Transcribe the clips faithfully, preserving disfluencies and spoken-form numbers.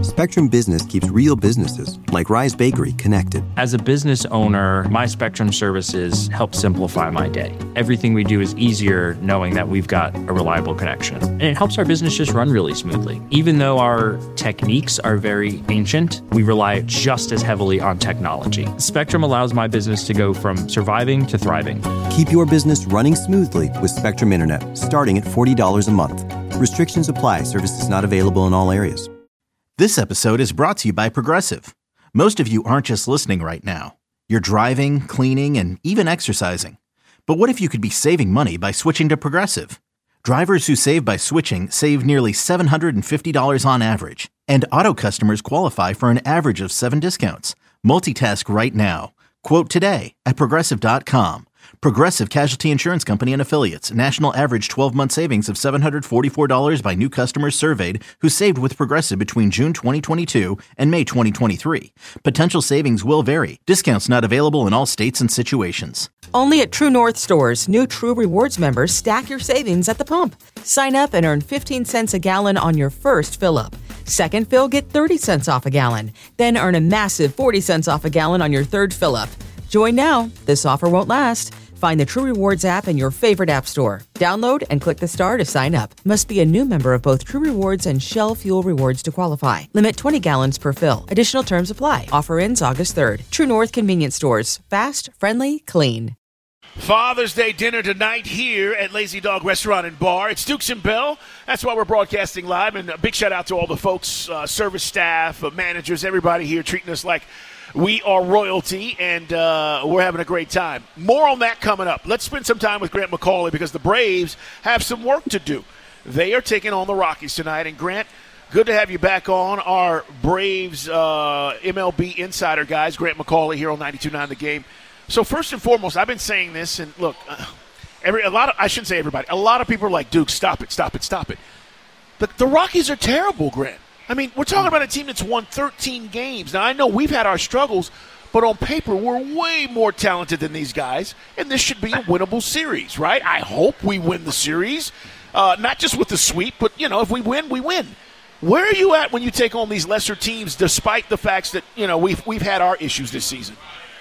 Spectrum Business keeps real businesses, like Rise Bakery, connected. As a business owner, my Spectrum services help simplify my day. Everything we do is easier knowing that we've got a reliable connection. And it helps our business just run really smoothly. Even though our techniques are very ancient, we rely just as heavily on technology. Spectrum allows my business to go from surviving to thriving. Keep your business running smoothly with Spectrum Internet, starting at forty dollars a month. Restrictions apply. Services not available in all areas. This episode is brought to you by Progressive. Most of you aren't just listening right now. You're driving, cleaning, and even exercising. But what if you could be saving money by switching to Progressive? Drivers who save by switching save nearly seven hundred fifty dollars on average. And auto customers qualify for an average of seven discounts. Multitask right now. Quote today at Progressive dot com. Progressive Casualty Insurance Company and Affiliates. National average twelve-month savings of seven hundred forty-four dollars by new customers surveyed who saved with Progressive between June twenty twenty-two and May twenty twenty-three. Potential savings will vary. Discounts not available in all states and situations. Only at True North stores, new True Rewards members stack your savings at the pump. Sign up and earn fifteen cents a gallon on your first fill-up. Second fill, get thirty cents off a gallon. Then earn a massive forty cents off a gallon on your third fill-up. Join now. This offer won't last. Find the True Rewards app in your favorite app store. Download and click the star to sign up. Must be a new member of both True Rewards and Shell Fuel Rewards to qualify. Limit twenty gallons per fill. Additional terms apply. Offer ends August third. True North Convenience Stores. Fast, friendly, clean. Father's Day dinner tonight here at Lazy Dog Restaurant and Bar. It's Dukes and Bell. That's why we're broadcasting live. And a big shout out to all the folks, uh, service staff, uh, managers, everybody here treating us like we are royalty, and uh, we're having a great time. More on that coming up. Let's spend some time with Grant McAuley because the Braves have some work to do. They are taking on the Rockies tonight. And, Grant, good to have you back on. Our Braves uh, M L B insider guys, Grant McAuley here on ninety-two point nine The Game. So, first and foremost, I've been saying this, and look, uh, every a lot of I shouldn't say everybody. A lot of people are like, Duke, stop it, stop it, stop it. The, the Rockies are terrible, Grant. I mean, we're talking about a team that's won thirteen games. Now, I know we've had our struggles, but on paper, we're way more talented than these guys, and this should be a winnable series, right? I hope we win the series, uh, not just with the sweep, but, you know, if we win, we win. Where are you at when you take on these lesser teams, despite the facts that, you know, we've, we've had our issues this season?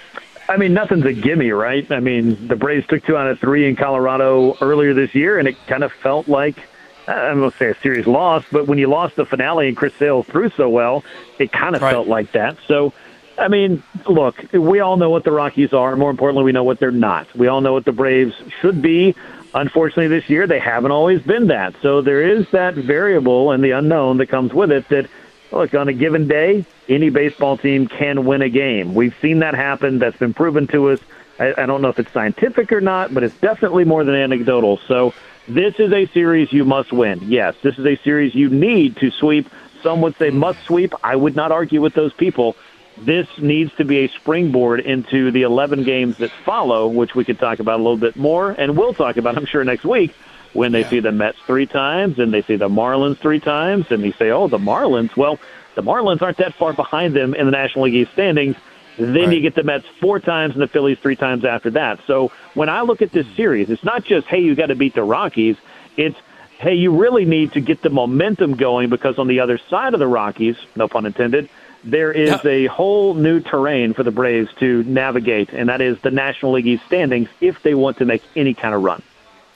I mean, nothing's a gimme, right? I mean, the Braves took two out of three in Colorado earlier this year, and it kind of felt like, I'm going to say a series loss, but when you lost the finale and Chris Sale threw so well, it kind of right. felt like that. So, I mean, look, we all know what the Rockies are. More importantly, we know what they're not. We all know what the Braves should be. Unfortunately, this year, they haven't always been that. So there is that variable and the unknown that comes with it that, look, on a given day, any baseball team can win a game. We've seen that happen. That's been proven to us. I, I don't know if it's scientific or not, but it's definitely more than anecdotal. So this is a series you must win. Yes, this is a series you need to sweep. Some would say must sweep. I would not argue with those people. This needs to be a springboard into the eleven games that follow, which we could talk about a little bit more, and we'll talk about, I'm sure, next week when they yeah. see the Mets three times and they see the Marlins three times, and they say, oh, the Marlins. Well, the Marlins aren't that far behind them in the National League East standings. Then right. you get the Mets four times and the Phillies three times after that. So when I look at this series, it's not just, hey, you got to beat the Rockies. It's, hey, you really need to get the momentum going because on the other side of the Rockies, no pun intended, there is yeah. a whole new terrain for the Braves to navigate, and that is the National League East standings if they want to make any kind of run.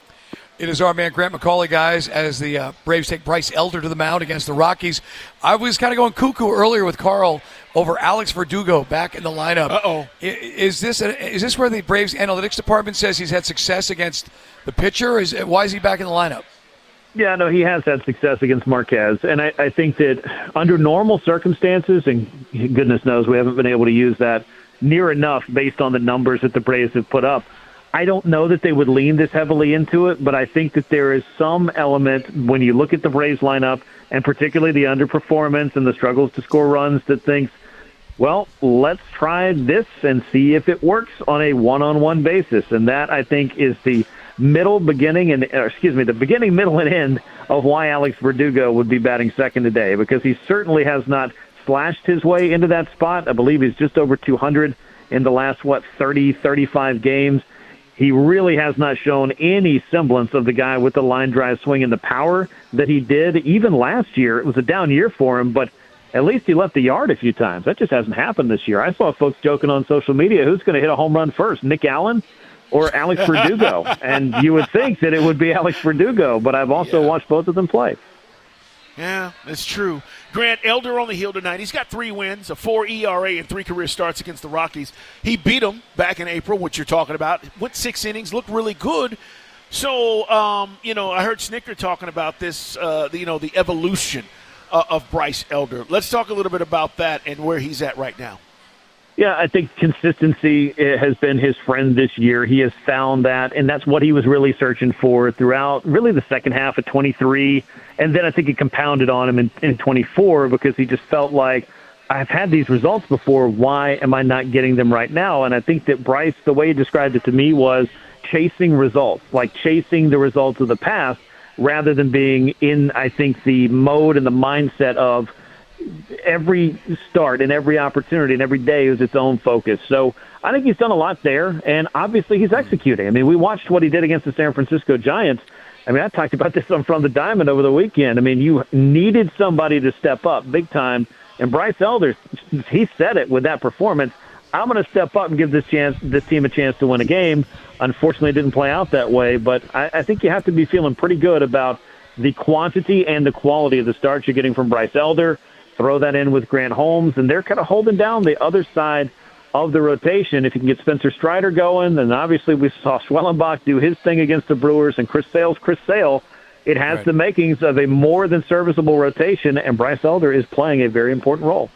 It is our man Grant McAuley, guys, as the uh, Braves take Bryce Elder to the mound against the Rockies. I was kind of going cuckoo earlier with Carl over Alex Verdugo back in the lineup. Uh-oh. Is this a, is this where the Braves analytics department says he's had success against the pitcher? Is why is he back in the lineup? Yeah, no, he has had success against Marquez, and I, I think that under normal circumstances, and goodness knows we haven't been able to use that near enough based on the numbers that the Braves have put up, I don't know that they would lean this heavily into it, but I think that there is some element when you look at the Braves lineup, and particularly the underperformance and the struggles to score runs, that thinks, well, let's try this and see if it works on a one-on-one basis. And that, I think, is the middle, beginning, and or excuse me, the beginning, middle, and end of why Alex Verdugo would be batting second today, because he certainly has not slashed his way into that spot. I believe he's just over two hundred in the last, what, thirty, thirty-five games. He really has not shown any semblance of the guy with the line drive swing and the power that he did even last year. It was a down year for him, but at least he left the yard a few times. That just hasn't happened this year. I saw folks joking on social media, who's going to hit a home run first, Nick Allen or Alex Verdugo? And you would think that it would be Alex Verdugo, but I've also yeah. watched both of them play. Yeah, that's true. Grant, Elder on the hill tonight. He's got three wins, a four E R A, and three career starts against the Rockies. He beat them back in April, which you're talking about. Went six innings, looked really good. So, um, you know, I heard Snicker talking about this, uh, the, you know, the evolution uh, of Bryce Elder. Let's talk a little bit about that and where he's at right now. Yeah, I think consistency has been his friend this year. He has found that, and that's what he was really searching for throughout really the second half of twenty-three. And then I think it compounded on him in, in twenty-four because he just felt like, I've had these results before. Why am I not getting them right now? And I think that Bryce, the way he described it to me was chasing results, like chasing the results of the past rather than being in, I think, the mode and the mindset of every start and every opportunity and every day is its own focus. So I think he's done a lot there, and obviously he's executing. I mean, we watched what he did against the San Francisco Giants. I mean, I talked about this on From the Diamond over the weekend. I mean, you needed somebody to step up big time, and Bryce Elder, he said it with that performance. I'm going to step up and give this chance, this team a chance to win a game. Unfortunately, it didn't play out that way, but I, I think you have to be feeling pretty good about the quantity and the quality of the starts you're getting from Bryce Elder. Throw that in with Grant Holmes, and they're kind of holding down the other side of the rotation. If you can get Spencer Strider going, then obviously we saw Schwellenbach do his thing against the Brewers, and Chris Sale's Chris Sale. It has right. the makings of a more than serviceable rotation, and Bryce Elder is playing a very important role.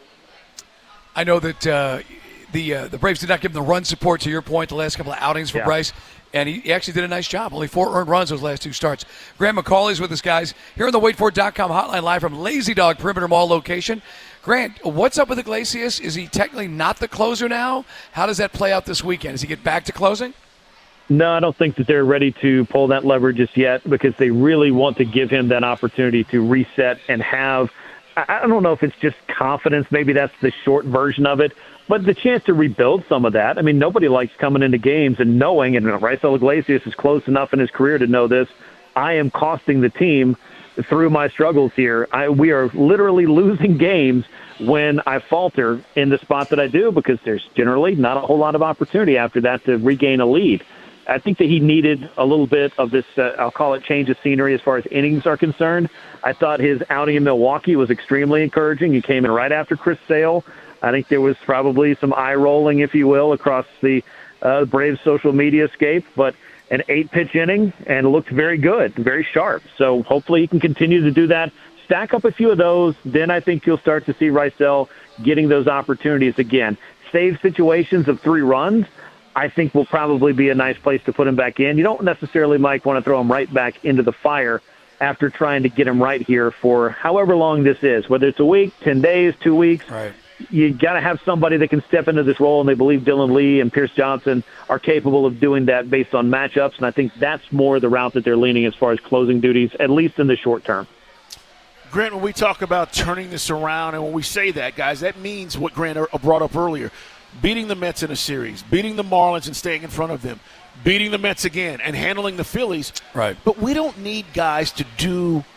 I know that uh, the uh, the Braves did not give him the run support, to your point, the last couple of outings for yeah. Bryce. And he actually did a nice job. Only four earned runs those last two starts. Grant McCauley's with us, guys, here on the wait for it dot com hotline live from Lazy Dog Perimeter Mall location. Grant, what's up with Iglesias? Is he technically not the closer now? How does that play out this weekend? Does he get back to closing? No, I don't think that they're ready to pull that lever just yet because they really want to give him that opportunity to reset and have, I don't know if it's just confidence. Maybe that's the short version of it. But the chance to rebuild some of that. I mean, nobody likes coming into games and knowing, and Raisel Iglesias is close enough in his career to know this, I am costing the team through my struggles here. I, we are literally losing games when I falter in the spot that I do because there's generally not a whole lot of opportunity after that to regain a lead. I think that he needed a little bit of this, uh, I'll call it change of scenery as far as innings are concerned. I thought his outing in Milwaukee was extremely encouraging. He came in right after Chris Sale. I think there was probably some eye-rolling, if you will, across the uh, Braves social media scape, but an eight-pitch inning and looked very good, very sharp. So hopefully he can continue to do that. Stack up a few of those, then I think you'll start to see Raisel getting those opportunities again. Save situations of three runs, I think will probably be a nice place to put him back in. You don't necessarily, Mike, want to throw him right back into the fire after trying to get him right here for however long this is, whether it's a week, ten days, two weeks. Right. You got to have somebody that can step into this role, and they believe Dylan Lee and Pierce Johnson are capable of doing that based on matchups, and I think that's more the route that they're leaning as far as closing duties, at least in the short term. Grant, when we talk about turning this around, and when we say that, guys, that means what Grant brought up earlier, beating the Mets in a series, beating the Marlins and staying in front of them, beating the Mets again, and handling the Phillies. Right. But we don't need guys to do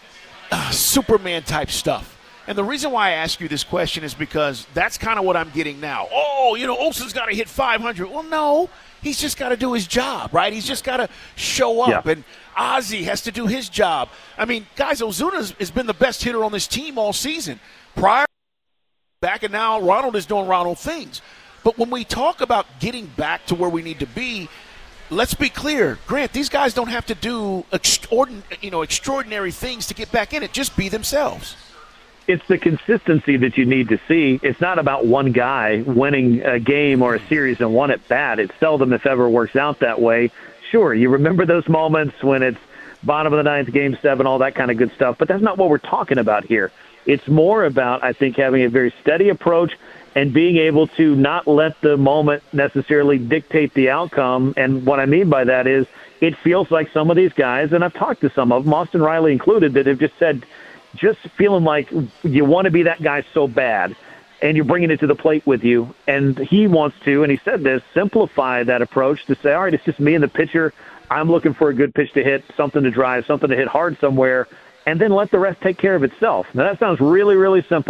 uh, Superman-type stuff. And the reason why I ask you this question is because that's kind of what I'm getting now. Oh, you know, Olson's got to hit five hundred. Well, no, he's just got to do his job, right? He's just got to show up. Yeah. And Ozzie has to do his job. I mean, guys, Ozuna has been the best hitter on this team all season. Prior back, and now Ronald is doing Ronald things. But when we talk about getting back to where we need to be, let's be clear, Grant, these guys don't have to do extraordinary, you know, extraordinary things to get back in it. Just be themselves. It's the consistency that you need to see. It's not about one guy winning a game or a series and one at bat. It seldom, if ever, works out that way. Sure, you remember those moments when it's bottom of the ninth, game seven, all that kind of good stuff, but that's not what we're talking about here. It's more about, I think, having a very steady approach and being able to not let the moment necessarily dictate the outcome. And what I mean by that is it feels like some of these guys, and I've talked to some of them, Austin Riley included, that have just said, just feeling like you want to be that guy so bad, and you're bringing it to the plate with you. And he wants to, and he said this, simplify that approach to say, all right, it's just me and the pitcher. I'm looking for a good pitch to hit, something to drive, something to hit hard somewhere, and then let the rest take care of itself. Now, that sounds really, really simple.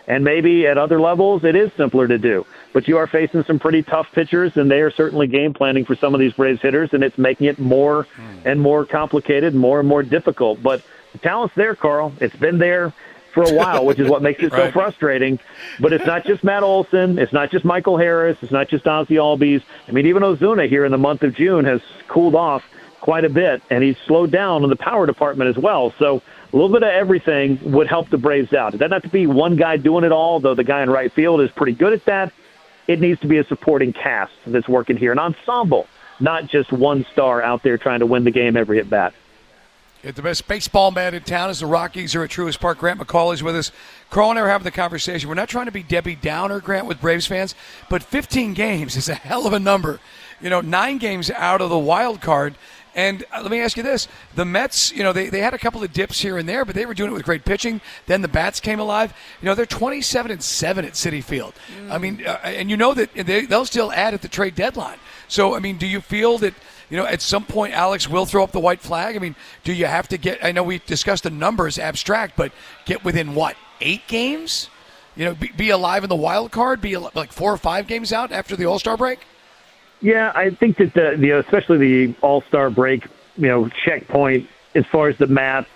And maybe at other levels, it is simpler to do. But you are facing some pretty tough pitchers, and they are certainly game planning for some of these Braves hitters, and it's making it more and more complicated, more and more difficult. But the talent's there, Carl. It's been there for a while, which is what makes it right. so frustrating. But it's not just Matt Olson. It's not just Michael Harris. It's not just Ozzie Albies. I mean, even Ozuna here in the month of June has cooled off quite a bit, and he's slowed down in the power department as well. So a little bit of everything would help the Braves out. It doesn't have to be one guy doing it all, though the guy in right field is pretty good at that. It needs to be a supporting cast that's working here, an ensemble, not just one star out there trying to win the game every at bat. The best baseball man in town is the Rockies are at Truist Park. Grant McCauley's with us. Carl and I are having the conversation. We're not trying to be Debbie Downer, Grant, with Braves fans, but fifteen games is a hell of a number. You know, nine games out of the wild card. And uh, let me ask you this. The Mets, you know, they, they had a couple of dips here and there, but they were doing it with great pitching. Then the bats came alive. You know, they're twenty-seven and seven at Citi Field. Mm. I mean, uh, and you know that they, they'll still add at the trade deadline. So, I mean, do you feel that, you know, at some point Alex will throw up the white flag? I mean, do you have to get – I know we discussed the numbers abstract, but get within, what, eight games? You know, be, be alive in the wild card? Be like four or five games out after the All-Star break? Yeah, I think that the, the especially the All-Star break, you know, checkpoint as far as the math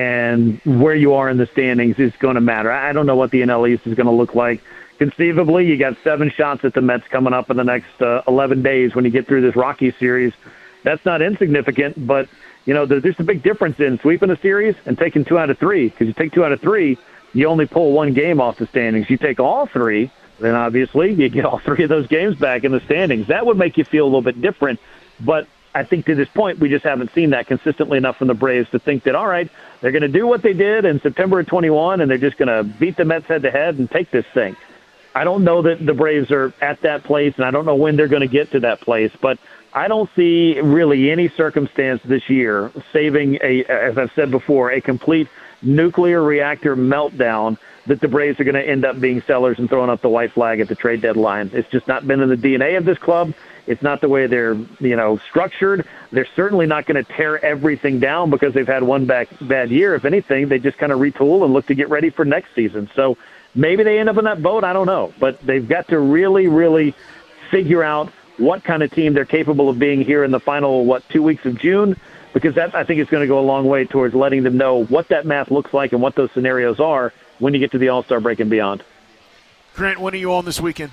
and where you are in the standings is going to matter. I don't know what the N L East is going to look like. Conceivably, you got seven shots at the Mets coming up in the next uh, eleven days when you get through this Rocky series. That's not insignificant, but, you know, there's a big difference in sweeping a series and taking two out of three. Because you take two out of three, you only pull one game off the standings. You take all three, then obviously you get all three of those games back in the standings. That would make you feel a little bit different. But I think to this point, we just haven't seen that consistently enough from the Braves to think that, all right, they're going to do what they did in September of twenty-one, and they're just going to beat the Mets head-to-head and take this thing. I don't know that the Braves are at that place, and I don't know when they're going to get to that place. But I don't see really any circumstance this year saving, a, as I've said before, a complete nuclear reactor meltdown that the Braves are going to end up being sellers and throwing up the white flag at the trade deadline. It's just not been in the D N A of this club. It's not the way they're, you know, structured. They're certainly not going to tear everything down because they've had one back, bad year. If anything, they just kind of retool and look to get ready for next season. So maybe they end up in that boat. I don't know. But they've got to really, really figure out what kind of team they're capable of being here in the final, what, two weeks of June, because that, I think, is going to go a long way towards letting them know what that math looks like and what those scenarios are when you get to the All-Star break and beyond. Grant, when are you on this weekend?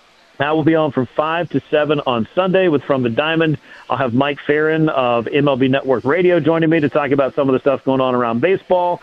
I will be on from five to seven on Sunday with From the Diamond. I'll have Mike Farron of M L B Network Radio joining me to talk about some of the stuff going on around baseball.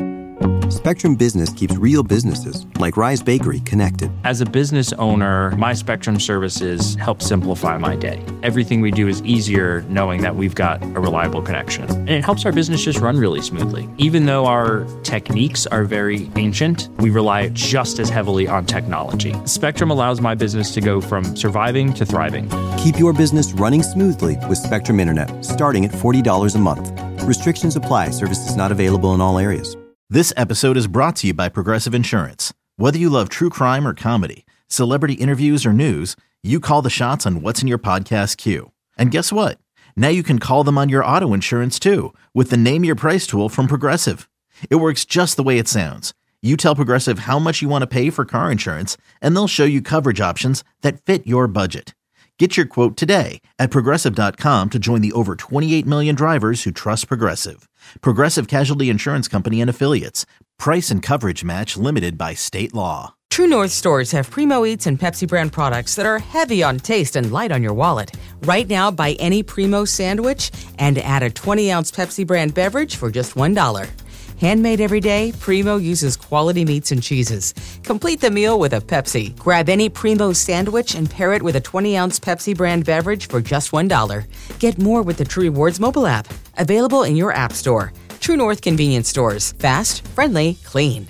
Spectrum Business keeps real businesses, like Rise Bakery, connected. As a business owner, my Spectrum services help simplify my day. Everything we do is easier knowing that we've got a reliable connection. And it helps our business just run really smoothly. Even though our techniques are very ancient, we rely just as heavily on technology. Spectrum allows my business to go from surviving to thriving. Keep your business running smoothly with Spectrum Internet, starting at forty dollars a month. Restrictions apply. Services not available in all areas. This episode is brought to you by Progressive Insurance. Whether you love true crime or comedy, celebrity interviews or news, you call the shots on what's in your podcast queue. And guess what? Now you can call them on your auto insurance too with the Name Your Price tool from Progressive. It works just the way it sounds. You tell Progressive how much you want to pay for car insurance, and they'll show you coverage options that fit your budget. Get your quote today at Progressive dot com to join the over twenty-eight million drivers who trust Progressive. Progressive Casualty Insurance Company and Affiliates. Price and coverage match limited by state law. True North stores have Primo Eats and Pepsi brand products that are heavy on taste and light on your wallet. Right now, buy any Primo sandwich and add a twenty-ounce Pepsi brand beverage for just one dollar. Handmade every day, Primo uses quality meats and cheeses. Complete the meal with a Pepsi. Grab any Primo sandwich and pair it with a twenty-ounce Pepsi brand beverage for just one dollar. Get more with the True Rewards mobile app. Available in your app store. True North Convenience Stores. Fast, friendly, clean.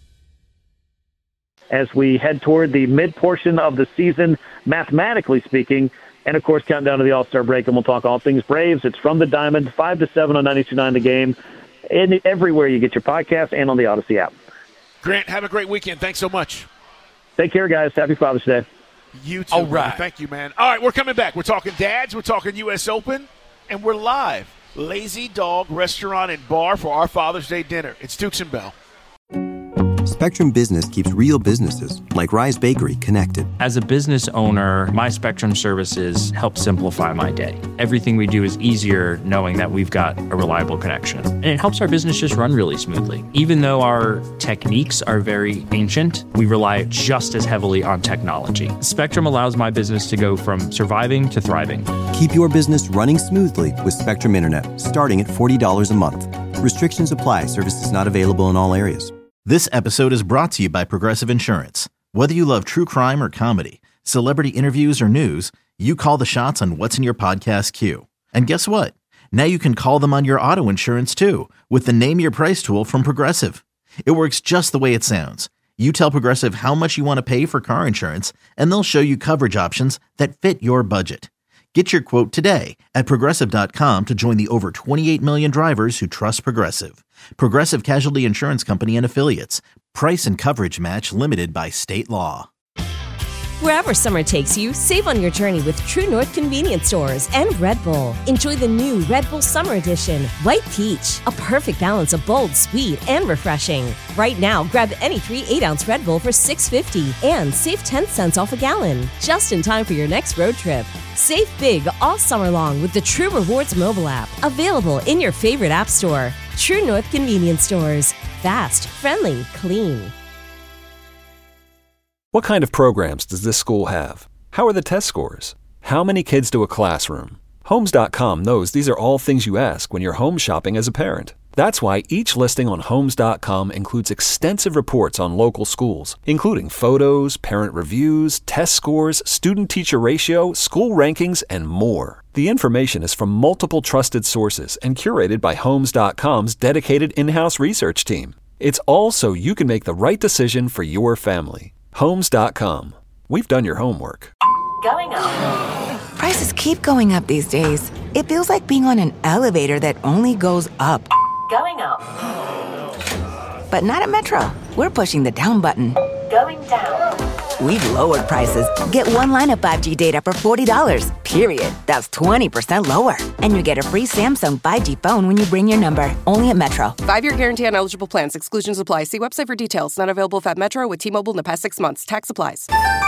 As we head toward the mid-portion of the season, mathematically speaking, and, of course, count down to the All-Star break, and we'll talk all things Braves. It's From the Diamond, five to seven on ninety-two point nine The Game. And everywhere you get your podcast and on the Odyssey app. Grant, have a great weekend. Thanks so much. Take care, guys. Happy Father's Day. You too. All right. Man. Thank you, man. All right, we're coming back. We're talking dads. We're talking U S Open. And we're live. Lazy Dog Restaurant and Bar for our Father's Day dinner. It's Dukes and Bell. Spectrum Business keeps real businesses, like Rise Bakery, connected. As a business owner, my Spectrum services help simplify my day. Everything we do is easier knowing that we've got a reliable connection. And it helps our business just run really smoothly. Even though our techniques are very ancient, we rely just as heavily on technology. Spectrum allows my business to go from surviving to thriving. Keep your business running smoothly with Spectrum Internet, starting at forty dollars a month. Restrictions apply. Services not available in all areas. This episode is brought to you by Progressive Insurance. Whether you love true crime or comedy, celebrity interviews or news, you call the shots on what's in your podcast queue. And guess what? Now you can call them on your auto insurance too with the Name Your Price tool from Progressive. It works just the way it sounds. You tell Progressive how much you want to pay for car insurance, and they'll show you coverage options that fit your budget. Get your quote today at Progressive dot com to join the over twenty-eight million drivers who trust Progressive. Progressive Casualty Insurance Company and Affiliates. Price and coverage match limited by state law. Wherever summer takes you, save on your journey with True North Convenience Stores and Red Bull. Enjoy the new Red Bull Summer Edition, White Peach, a perfect balance of bold, sweet, and refreshing. Right now, grab any three eight-ounce Red Bull for six fifty and save ten cents off a gallon, just in time for your next road trip. Save big all summer long with the True Rewards mobile app, available in your favorite app store. True North Convenience Stores. Fast, friendly, clean. What kind of programs does this school have? How are the test scores? How many kids to a classroom? Homes dot com knows these are all things you ask when you're home shopping as a parent. That's why each listing on Homes dot com includes extensive reports on local schools, including photos, parent reviews, test scores, student-teacher ratio, school rankings, and more. The information is from multiple trusted sources and curated by Homes dot com's dedicated in-house research team. It's all so you can make the right decision for your family. Homes dot com. We've done your homework. Going up. Prices keep going up these days. It feels like being on an elevator that only goes up. Going up. But not at Metro. We're pushing the down button. Going down. We've lowered prices. Get one line of five G data for forty dollars, period. That's twenty percent lower. And you get a free Samsung five G phone when you bring your number. Only at Metro. Five-year guarantee on eligible plans. Exclusions apply. See website for details. Not available if at Metro with T-Mobile in the past six months. Tax applies.